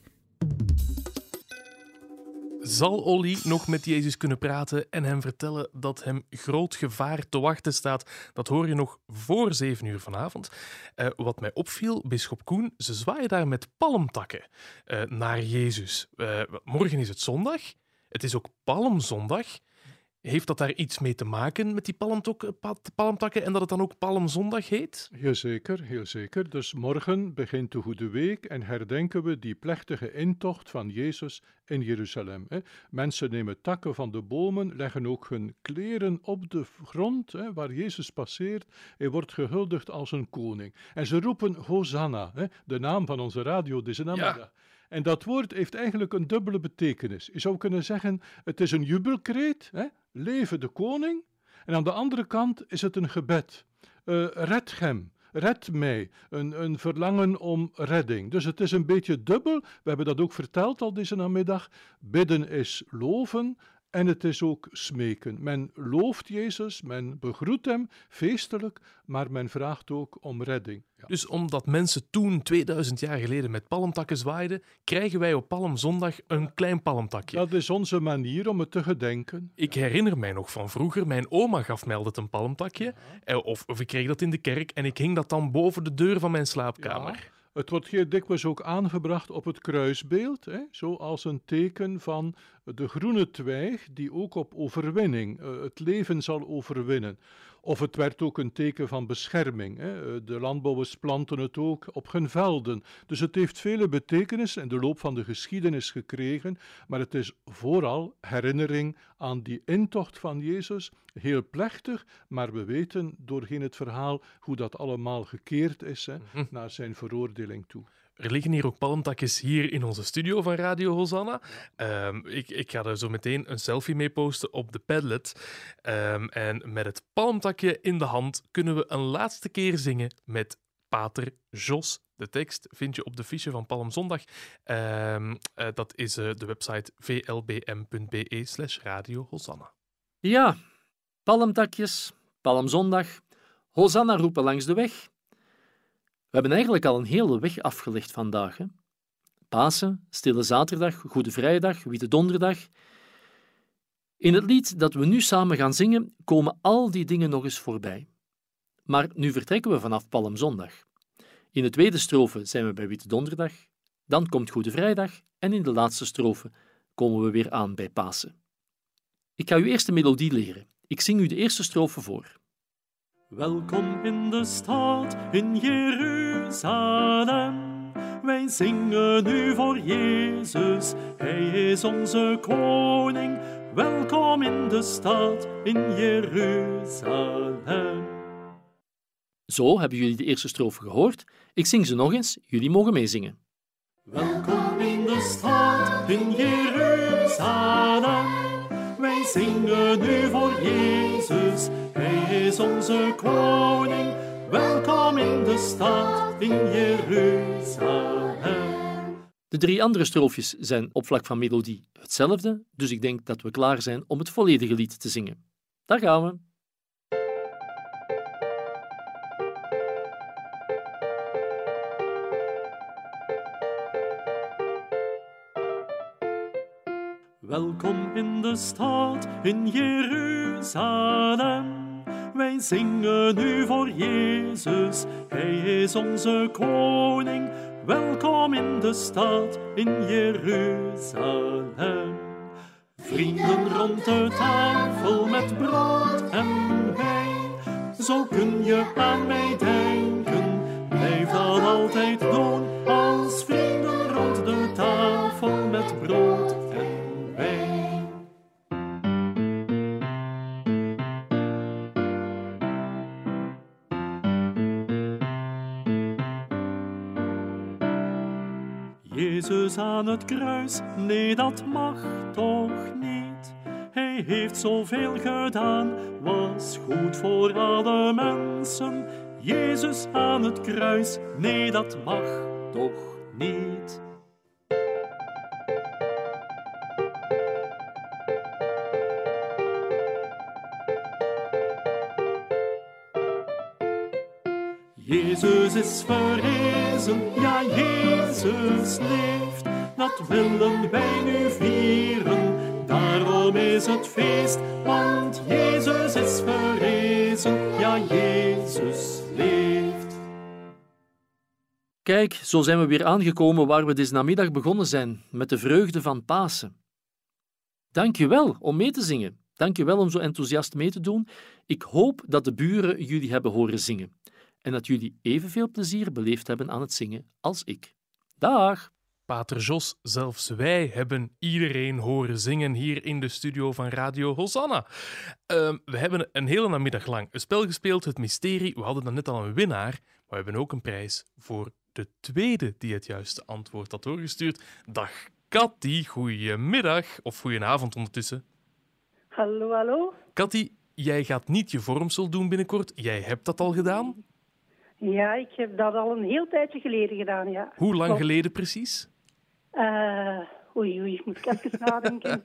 Zal Olly nog met Jezus kunnen praten en hem vertellen dat hem groot gevaar te wachten staat? Dat hoor je nog voor zeven uur vanavond. Uh, wat mij opviel, bisschop Koen, ze zwaaien daar met palmtakken uh, naar Jezus. Uh, morgen is het zondag. Het is ook Palmzondag. Heeft dat daar iets mee te maken met die palmtok, palmtakken en dat het dan ook Palmzondag heet? Heel zeker, heel zeker. Dus morgen begint de Goede Week en herdenken we die plechtige intocht van Jezus in Jeruzalem. Mensen nemen takken van de bomen, leggen ook hun kleren op de grond waar Jezus passeert en wordt gehuldigd als een koning. En ze roepen Hosanna, de naam van onze radio deze namiddag. Ja. En dat woord heeft eigenlijk een dubbele betekenis. Je zou kunnen zeggen, het is een jubelkreet, hè? Leven de koning. En aan de andere kant is het een gebed. Uh, red hem, red mij. Een, een verlangen om redding. Dus het is een beetje dubbel. We hebben dat ook verteld al deze namiddag. Bidden is loven. En het is ook smeken. Men looft Jezus, men begroet hem feestelijk, maar men vraagt ook om redding. Ja. Dus omdat mensen toen, tweeduizend jaar geleden, met palmtakken zwaaiden, krijgen wij op Palmzondag een klein palmtakje. Dat is onze manier om het te gedenken. Ik herinner mij nog van vroeger, mijn oma gaf mij altijd een palmtakje, ja. of, of ik kreeg dat in de kerk en ik hing dat dan boven de deur van mijn slaapkamer. Ja. Het wordt heel dikwijls ook aangebracht op het kruisbeeld, hè, zo als een teken van de groene twijg die ook op overwinning, uh, het leven zal overwinnen. Of het werd ook een teken van bescherming. Hè. De landbouwers planten het ook op hun velden. Dus het heeft vele betekenissen in de loop van de geschiedenis gekregen, maar het is vooral herinnering aan die intocht van Jezus, heel plechtig, maar we weten doorheen het verhaal hoe dat allemaal gekeerd is, hè, mm-hmm. naar zijn veroordeling toe. Er liggen hier ook palmtakjes hier in onze studio van Radio Hosanna. Um, ik, ik ga er zo meteen een selfie mee posten op de Padlet. Um, en met het palmtakje in de hand kunnen we een laatste keer zingen met Pater Jos. De tekst vind je op de fiche van Palmzondag. Um, uh, dat is uh, de website v l b m punt b e slash Radio Hosanna. Ja, palmtakjes, Palmzondag, Hosanna roepen langs de weg. We hebben eigenlijk al een hele weg afgelegd vandaag. Hè? Pasen, Stille Zaterdag, Goede Vrijdag, Witte Donderdag. In het lied dat we nu samen gaan zingen, komen al die dingen nog eens voorbij. Maar nu vertrekken we vanaf Palmzondag. In de tweede strofe zijn we bij Witte Donderdag, dan komt Goede Vrijdag en in de laatste strofe komen we weer aan bij Pasen. Ik ga u eerst de melodie leren. Ik zing u de eerste strofe voor. Welkom in de stad in Jeruzalem. Wij zingen nu voor Jezus, Hij is onze koning. Welkom in de stad in Jeruzalem. Zo hebben jullie de eerste strofe gehoord. Ik zing ze nog eens, jullie mogen meezingen. Welkom in de stad in Jeruzalem. Wij zingen nu voor Jezus, Hij is onze koning. Welkom in de stad in Jeruzalem. De drie andere stroofjes zijn op vlak van melodie hetzelfde, dus ik denk dat we klaar zijn om het volledige lied te zingen. Daar gaan we. Welkom in de stad in Jeruzalem. Wij zingen nu voor Jezus, Hij is onze koning. Welkom in de stad in Jeruzalem. Vrienden rond de tafel met brood en wijn. Zo kun je aan mij denken, blijf dat altijd doen. Als vrienden rond de tafel met brood en wijn. Jezus aan het kruis, nee dat mag toch niet. Hij heeft zoveel gedaan, was goed voor alle mensen. Jezus aan het kruis, nee dat mag toch niet. Jezus is verrezen, ja Jezus leeft, dat willen wij nu vieren. Daarom is het feest, want Jezus is verrezen, ja Jezus leeft. Kijk, zo zijn we weer aangekomen waar we deze namiddag begonnen zijn, met de vreugde van Pasen. Dank je wel om mee te zingen. Dank je wel om zo enthousiast mee te doen. Ik hoop dat de buren jullie hebben horen zingen. En dat jullie evenveel plezier beleefd hebben aan het zingen als ik. Dag! Pater Jos, zelfs wij hebben iedereen horen zingen hier in de studio van Radio Hosanna. Uh, we hebben een hele namiddag lang een spel gespeeld, het mysterie. We hadden dan net al een winnaar, maar we hebben ook een prijs voor de tweede die het juiste antwoord had doorgestuurd. Dag Cathy, goedemiddag. Of goedenavond ondertussen. Hallo, hallo. Cathy, jij gaat niet je vormsel doen binnenkort. Jij hebt dat al gedaan? Ja, ik heb dat al een heel tijdje geleden gedaan, ja. Hoe lang Klopt. geleden precies? Uh, oei, oei, ik moet even nadenken.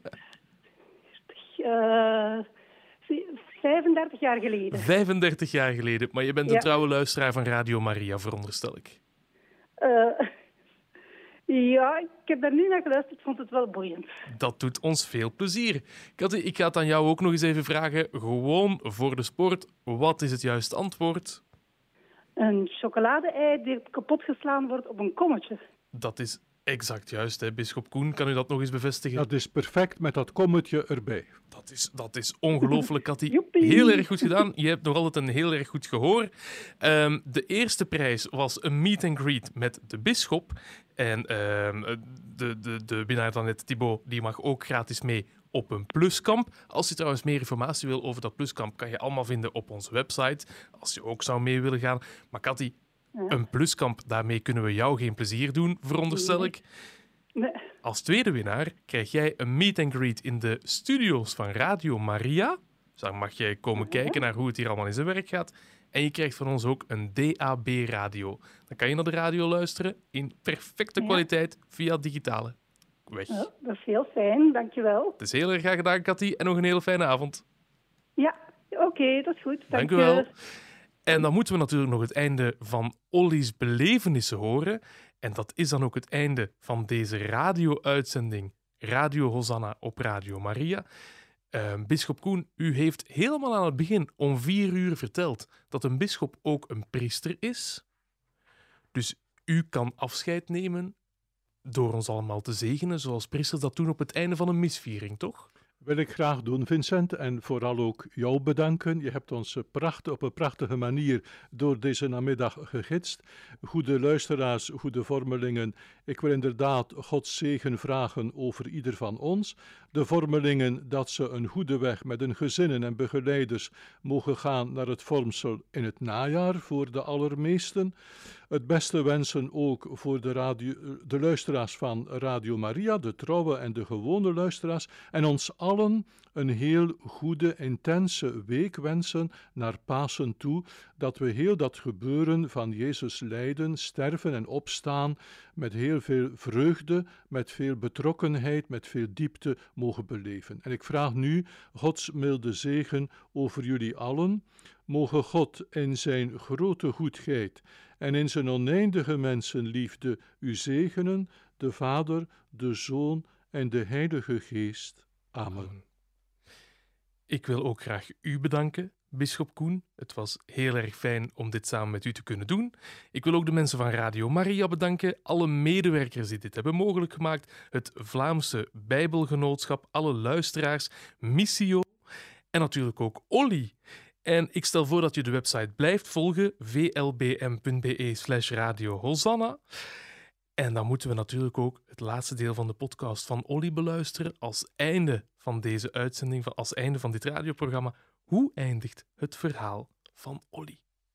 uh, vijfendertig jaar geleden. vijfendertig jaar geleden, maar je bent een ja. trouwe luisteraar van Radio Maria, veronderstel ik. Uh, ja, ik heb daar nu naar geluisterd, ik vond het wel boeiend. Dat doet ons veel plezier. Cathy, ik ga het aan jou ook nog eens even vragen, gewoon voor de sport, wat is het juiste antwoord? een chocolade-ei die kapotgeslaan wordt op een kommetje. Dat is exact juist, hè, bisschop Koen. Kan u dat nog eens bevestigen? Dat is perfect met dat kommetje erbij. Dat is, dat is ongelooflijk, Cathy. Heel erg goed gedaan. Je hebt nog altijd een heel erg goed gehoor. Um, de eerste prijs was een meet and greet met de bisschop. En um, de, de, de winnaar dan net, Thibaut, die mag ook gratis mee op een pluskamp. Als je trouwens meer informatie wil over dat pluskamp, kan je allemaal vinden op onze website. Als je ook zou mee willen gaan. Maar Cathy, ja. een pluskamp, daarmee kunnen we jou geen plezier doen, veronderstel ik. Nee. Als tweede winnaar krijg jij een meet and greet in de studio's van Radio Maria. Dus dan mag jij komen kijken naar hoe het hier allemaal in zijn werk gaat. En je krijgt van ons ook een D A B-radio. Dan kan je naar de radio luisteren in perfecte ja. kwaliteit via digitale weg. Ja, dat is heel fijn, dankjewel. Het is heel erg graag gedaan, Cathy, en nog een hele fijne avond. Ja, oké, okay, dat is goed. Dank, Dank u wel. En dan moeten we natuurlijk nog het einde van Olly's belevenissen horen. En dat is dan ook het einde van deze radio-uitzending Radio Hosanna op Radio Maria. Uh, bisschop Koen, u heeft helemaal aan het begin om vier uur verteld dat een bisschop ook een priester is. Dus u kan afscheid nemen door ons allemaal te zegenen, zoals priesters dat doen op het einde van een misviering, toch? Wil ik graag doen, Vincent, en vooral ook jou bedanken. Je hebt ons prachtig, op een prachtige manier door deze namiddag gegidst. Goede luisteraars, goede vormelingen. Ik wil inderdaad Gods zegen vragen over ieder van ons. De vormelingen dat ze een goede weg met hun gezinnen en begeleiders mogen gaan naar het vormsel in het najaar voor de allermeesten. Het beste wensen ook voor de, radio, de luisteraars van Radio Maria, de trouwe en de gewone luisteraars, en ons allen een heel goede, intense week wensen naar Pasen toe, dat we heel dat gebeuren van Jezus lijden, sterven en opstaan met heel veel vreugde, met veel betrokkenheid, met veel diepte mogen beleven. En ik vraag nu Gods milde zegen over jullie allen. Mogen God in zijn grote goedheid en in zijn oneindige mensenliefde u zegenen, de Vader, de Zoon en de Heilige Geest. Amen. Ik wil ook graag u bedanken, bisschop Koen. Het was heel erg fijn om dit samen met u te kunnen doen. Ik wil ook de mensen van Radio Maria bedanken, alle medewerkers die dit hebben mogelijk gemaakt, het Vlaamse Bijbelgenootschap, alle luisteraars, Missio en natuurlijk ook Olly. En ik stel voor dat je de website blijft volgen, v l b m punt b e slash radio hosanna. En dan moeten we natuurlijk ook het laatste deel van de podcast van Olly beluisteren als einde van deze uitzending, als einde van dit radioprogramma. Hoe eindigt het verhaal van Olly?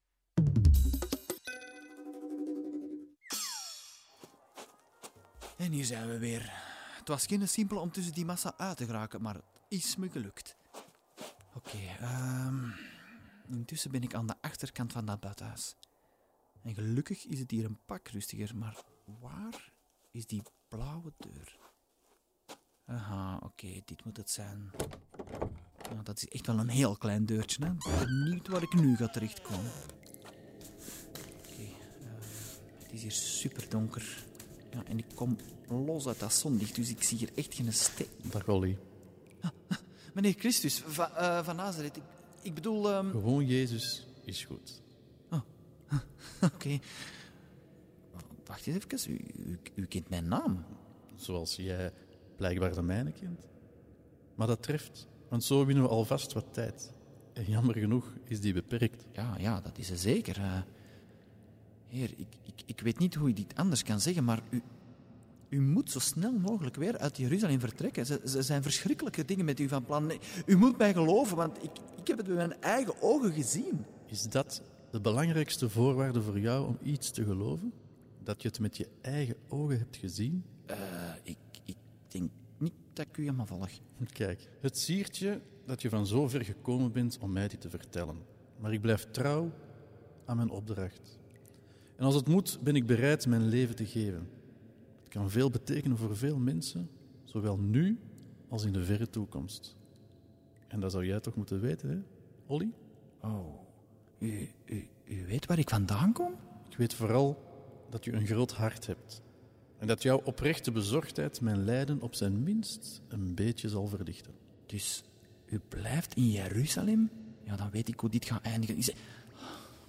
En hier zijn we weer. Het was geen simpel om tussen die massa uit te geraken, maar het is me gelukt. Oké, okay, um, intussen ben ik aan de achterkant van dat badhuis. En gelukkig is het hier een pak rustiger, maar waar is die blauwe deur? Aha, oké, okay, dit moet het zijn. Nou, dat is echt wel een heel klein deurtje, hè. Ik ben benieuwd waar ik nu ga terechtkomen. Oké, okay, uh, het is hier super donker. Ja, en ik kom los uit dat zonlicht, dus ik zie hier echt geen steek. Dag Olly. Ah, ah, meneer Christus, va, uh, van Nazareth, ik, ik bedoel... Um... Gewoon Jezus is goed. Oh, oké. Okay. Wacht eens even, u, u, u kent mijn naam. Zoals jij blijkbaar de mijne kent. Maar dat treft, want zo winnen we alvast wat tijd. En jammer genoeg is die beperkt. Ja, ja, dat is er zeker. Uh, heer, ik, ik, ik weet niet hoe ik dit anders kan zeggen, maar u, u moet zo snel mogelijk weer uit Jeruzalem vertrekken. Ze, ze zijn verschrikkelijke dingen met u van plan. Nee, u moet mij geloven, want ik, ik heb het met mijn eigen ogen gezien. Is dat de belangrijkste voorwaarde voor jou om iets te geloven? Dat je het met je eigen ogen hebt gezien? Uh, ik, ik denk niet dat ik u helemaal volg. Kijk, het siert je dat je van zo ver gekomen bent om mij dit te vertellen. Maar ik blijf trouw aan mijn opdracht. En als het moet, ben ik bereid mijn leven te geven. Het kan veel betekenen voor veel mensen, zowel nu als in de verre toekomst. En dat zou jij toch moeten weten, hè, Olly? Oh, u, u, u weet waar ik vandaan kom? Ik weet vooral dat je een groot hart hebt. En dat jouw oprechte bezorgdheid mijn lijden op zijn minst een beetje zal verlichten. Dus u blijft in Jeruzalem? Ja, dan weet ik hoe dit gaat eindigen. Is...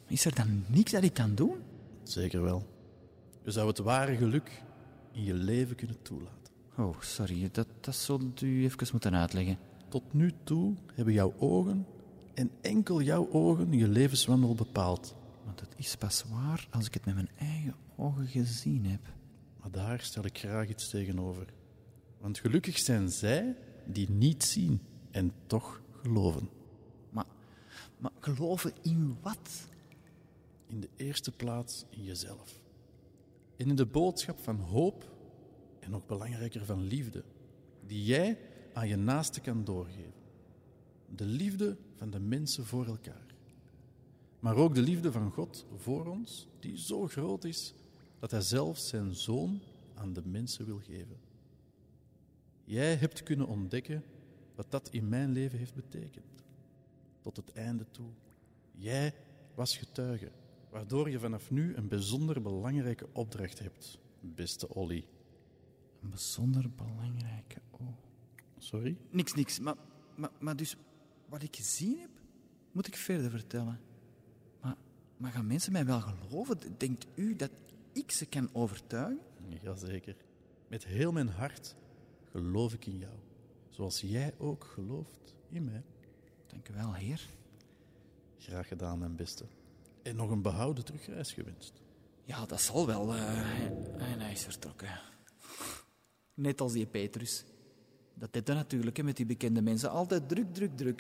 Is er dan niks dat ik kan doen? Zeker wel. Je zou het ware geluk in je leven kunnen toelaten. Oh, sorry, dat, dat zult u even moeten uitleggen. Tot nu toe hebben jouw ogen en enkel jouw ogen je levenswandel bepaald. Want het is pas waar als ik het met mijn eigen ogen gezien heb. Maar daar stel ik graag iets tegenover. Want gelukkig zijn zij die niet zien en toch geloven. Maar, maar geloven in wat? In de eerste plaats in jezelf. En in de boodschap van hoop en nog belangrijker van liefde, die jij aan je naaste kan doorgeven. De liefde van de mensen voor elkaar. Maar ook de liefde van God voor ons, die zo groot is dat hij zelfs zijn zoon aan de mensen wil geven. Jij hebt kunnen ontdekken wat dat in mijn leven heeft betekend. Tot het einde toe. Jij was getuige, waardoor je vanaf nu een bijzonder belangrijke opdracht hebt, beste Olly. Een bijzonder belangrijke... Oh. Sorry? Niks, niks. Maar, maar, maar dus, wat ik gezien heb, moet ik verder vertellen. Maar, maar gaan mensen mij wel geloven? Denkt u dat ik ze kan overtuigen? Jazeker. Met heel mijn hart geloof ik in jou. Zoals jij ook gelooft in mij. Dank u wel, heer. Graag gedaan, mijn beste. En nog een behouden terugreis gewenst. Ja, dat zal wel. Uh, en hij is vertrokken. Net als die Petrus. Dat deed hij natuurlijk, hè, met die bekende mensen. Altijd druk, druk, druk.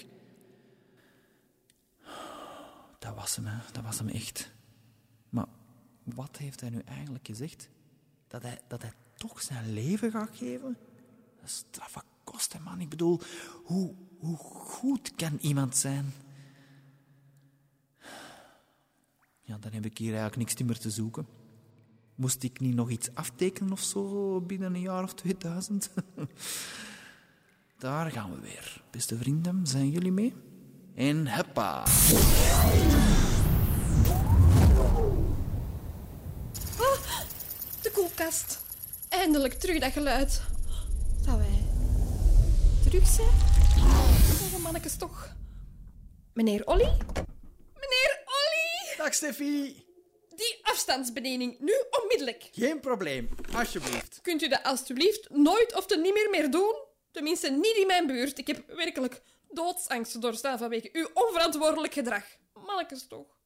Dat was hem, hè. Dat was hem echt. Maar wat heeft hij nu eigenlijk gezegd? Dat hij, dat hij toch zijn leven gaat geven? Dat is straffe kosten, man. Ik bedoel, hoe, hoe goed kan iemand zijn? Ja, dan heb ik hier eigenlijk niks meer te zoeken. Moest ik niet nog iets aftekenen of zo binnen een jaar of tweeduizend? Daar gaan we weer. Beste vrienden, zijn jullie mee? En huppa! Oh, de koelkast. Eindelijk terug dat geluid. Dat wij terug zijn? Oh, mannetjes toch. Meneer Olly? Meneer Olly! Dag, Steffi. Die afstandsbediening, nu onmiddellijk. Geen probleem, alsjeblieft. Kunt u dat alsjeblieft nooit of te niet meer meer doen? Tenminste, niet in mijn buurt. Ik heb werkelijk doodsangst doorstaan vanwege uw onverantwoordelijk gedrag. Mannetjes toch.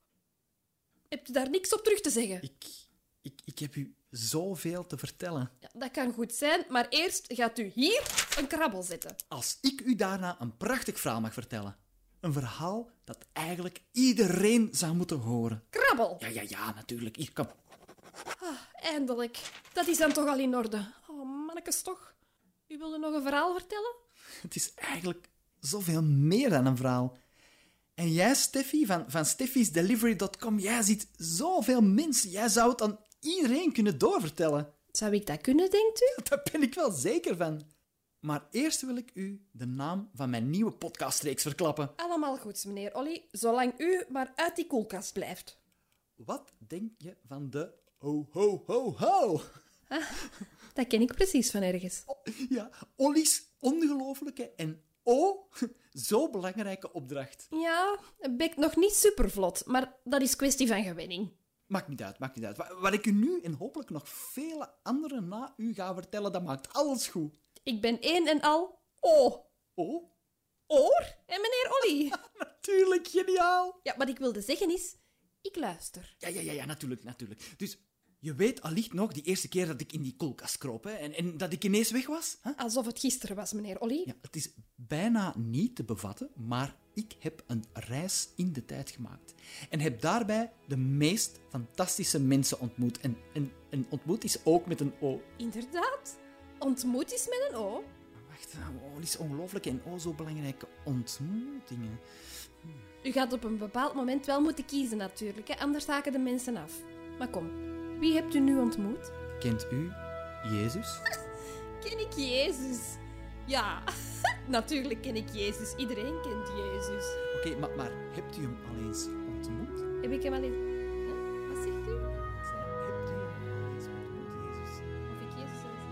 Hebt u daar niks op terug te zeggen? Ik, ik, ik heb u zoveel te vertellen. Ja, dat kan goed zijn, maar eerst gaat u hier een krabbel zetten. Als ik u daarna een prachtig verhaal mag vertellen. Een verhaal dat eigenlijk iedereen zou moeten horen. Krabbel! Ja, ja, ja, natuurlijk. Hier, kom. Ah, eindelijk. Dat is dan toch al in orde. Oh, mannetjes toch. U wilde nog een verhaal vertellen? Het is eigenlijk zoveel meer dan een verhaal. En jij, Steffi, van, van steffis delivery dot com, jij ziet zoveel mensen. Jij zou het aan iedereen kunnen doorvertellen. Zou ik dat kunnen, denkt u? Daar ben ik wel zeker van. Maar eerst wil ik u de naam van mijn nieuwe podcastreeks verklappen. Allemaal goed, meneer Olly, zolang u maar uit die koelkast blijft. Wat denk je van de ho, ho, ho, ho? Ah, dat ken ik precies van ergens. Ja, Olly's ongelooflijke en oh, zo belangrijke opdracht. Ja, het bekt nog niet supervlot, maar dat is kwestie van gewenning. Maakt niet uit, maakt niet uit. Wat ik u nu en hopelijk nog vele anderen na u ga vertellen, dat maakt alles goed. Ik ben één en al O. O? Oor en meneer Olly. Natuurlijk, geniaal. Ja, wat ik wilde zeggen is, ik luister. Ja, ja, ja, ja, natuurlijk, natuurlijk. Dus je weet allicht nog die eerste keer dat ik in die koelkast kroop, hè, en, en dat ik ineens weg was? Hè? Alsof het gisteren was, meneer Olly. Ja, het is bijna niet te bevatten, maar ik heb een reis in de tijd gemaakt. En heb daarbij de meest fantastische mensen ontmoet. En, en, en ontmoet is ook met een O. Inderdaad. Ontmoet is met een O. Wacht, oh, is ongelooflijk en oh, zo belangrijke ontmoetingen. U gaat op een bepaald moment wel moeten kiezen natuurlijk, hè? Anders haken de mensen af. Maar kom, wie hebt u nu ontmoet? Kent u Jezus? Ken ik Jezus? Ja, natuurlijk ken ik Jezus. Iedereen kent Jezus. Oké, okay, maar, maar hebt u hem al eens ontmoet? Heb ik hem al eens... Huh? Wat zegt u? Ik zei, hebt u hem al eens ontmoet, Jezus? Of ik Jezus al eens...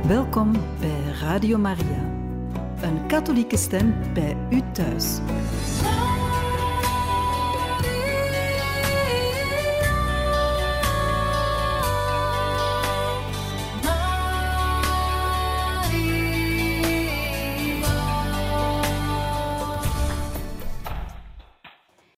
Welkom bij Radio Maria, een katholieke stem bij u thuis.